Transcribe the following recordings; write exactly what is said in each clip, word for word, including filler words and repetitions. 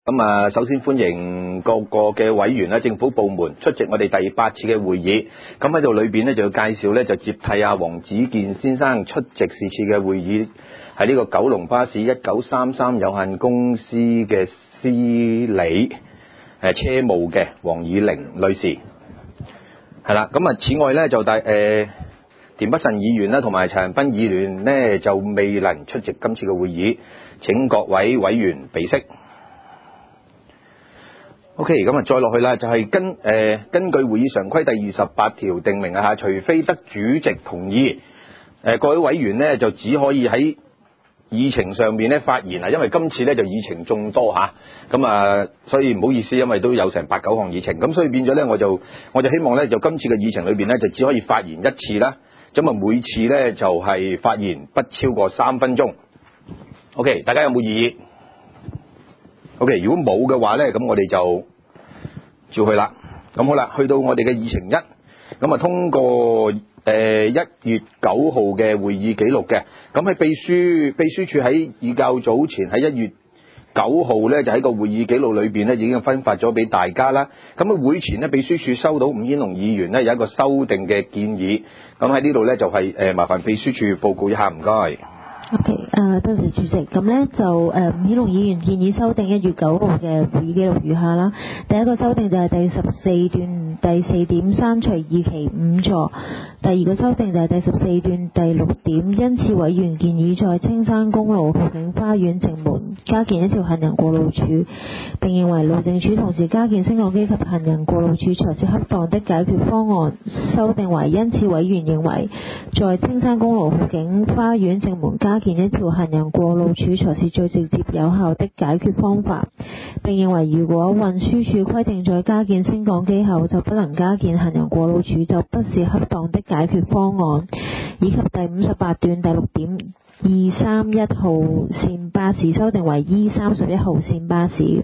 咁啊，首先歡迎各個嘅委員啦、政府部門出席我哋第八次嘅會議。咁喺度裏邊呢，就要介紹呢，就接替阿黃子健先生出席是次嘅會議，係呢個九龍巴士一九三三有限公司嘅司理誒車務嘅黃以玲女士。係啦，咁啊，此外呢，就大誒、呃、田北辰議員啦，同埋陳恒鑌議員呢，就未能出席今次嘅會議，請各位委員備悉。OK， 咁啊，再落去啦，就係、是、根誒、呃、根據會議常規第二十八條定明啊，除非得主席同意，誒、呃、各位委員呢，就只可以喺議程上面咧發言啊，因為今次咧就議程眾多嚇，咁啊，所以唔好意思，因為都有成八九項議程，咁所以變咗咧，我就我就希望咧，就今次嘅議程裏邊咧，就只可以發言一次啦，咁啊每次咧就係、是、發言不超過三分鐘。OK， 大家有冇異議？OK， 如果冇嘅話咧，咁我哋就照去啦。咁好啦，去到我哋嘅議程一，咁啊通過誒一月九號嘅會議記錄嘅。咁喺秘書秘書處喺以較早前喺一月九號咧，就喺個會議記錄裏邊咧已經分發咗俾大家啦。咁喺會前咧，秘書處收到伍顯龍議員咧有一個修訂嘅建議。咁喺呢度咧就係誒麻煩秘書處報告一下，唔該。 OK， 誒、uh, 多謝主席。咁咧就誒伍顯龍議員建議修訂一月九號嘅會議記錄如下啦。第一個修訂就係第十四段第四點刪除二期五座。第二個修訂就係第十四段第六點，因此委員建議在青山公路浩景花園正門加建一條行人過路柱，並認為路政署同時加建升降機及行人過路柱才是恰當的解決方案。修訂為因此委員認為在青山公路浩景花園正門加建一條行人過路柱才是最直接有效的解決方法，並認為如果運輸署規定在加建升降機後就不能加建行人過路柱，就不是恰當的解決方案。以及第五十八段第六點，二三一號線巴士修訂為 E 三十一號線巴士。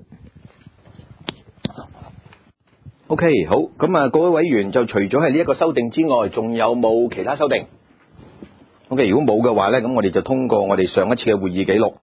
OK， 好，咁啊各位委員就除咗係呢一個修訂之外，仲有冇其他修訂？OK， 如果冇嘅話呢，咁我哋就通過我哋上一次嘅會議記錄。